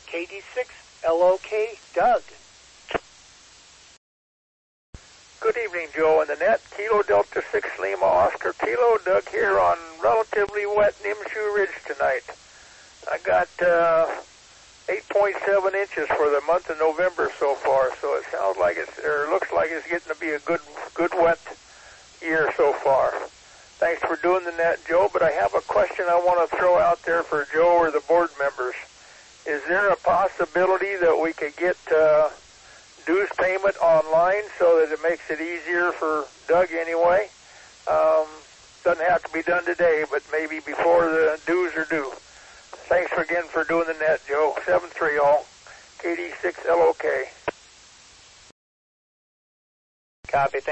KD6LOK, Doug. Good evening, Joe and the net. Kilo Delta 6 Lima Oscar Kilo. Doug here on relatively wet Nimshu Ridge tonight. I got 8.7 inches for the month of November so far, so it sounds like looks like it's getting to be a good wet year so far. Thanks for doing the net, Joe, but I have a question I want to throw out there for Joe or the board members. Is there a possibility that we could get dues payment online so that it makes it easier for Doug anyway? Doesn't have to be done today, but maybe before the dues are due. Thanks again for doing the net, Joe. 7-3 all. KD6LOK. Copy.